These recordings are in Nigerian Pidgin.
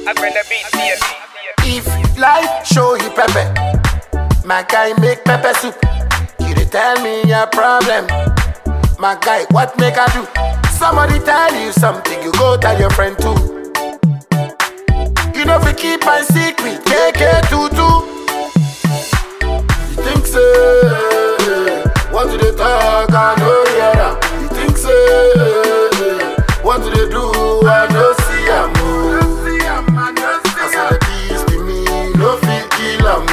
I bring the beat to you. If life show you pepper, my guy make pepper soup. You dey tell me your problem, my guy, what make I do? Somebody tell you something, you go tell your friend too. You know if you keep my secret, KK22. You think so? What do they talk? I know hear them. You think so? What do they do? I know see them. I said the beast in me, no fit kill them.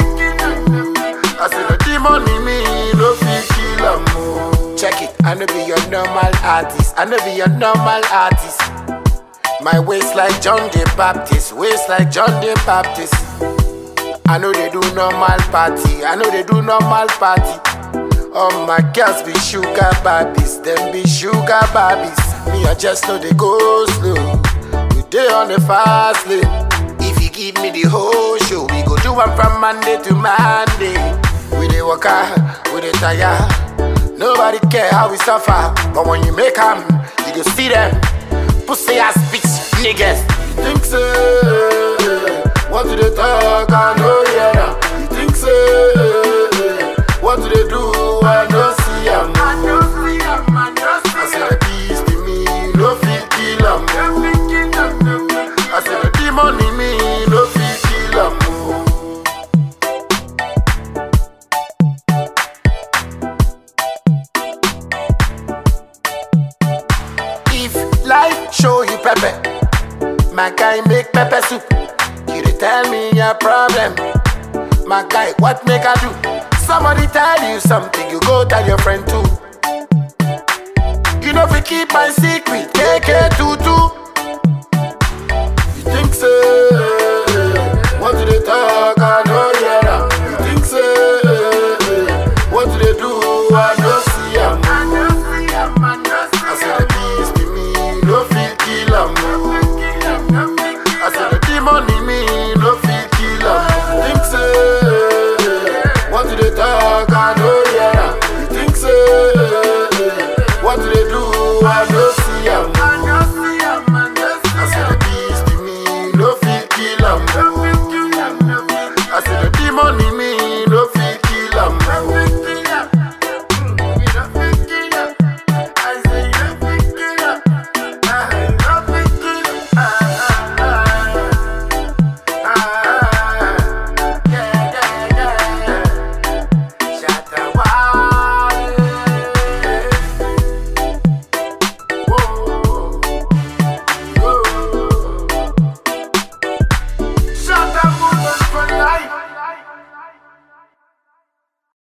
I said the demon in me, no fit kill them. Check it, I know be your normal artist. I know be your normal artist. My waist like John the Baptist, waist like John the Baptist. I know they do normal party, I know they do normal party. All my girls be sugar babies, them be sugar babies. Me I just know they go slow, we dey on the fast lane. If you give me the whole show, we go do one from Monday to Monday. We dey work hard, we dey tire. Nobody care how we suffer, but when you make them, you go see them. Pussy ass bitch niggas. You think so? What do they talk? I know hear them. You think so? What do they do? I know see them. I said the beast in me, no fit kill them. I said the demon in me, no fit kill them. If life show you pepper, my guy make pepper soup. You dey tell me your problem, my guy, what make I do? Somebody tell you something, you go tell your friend too. You know if you keep my secret, KK22.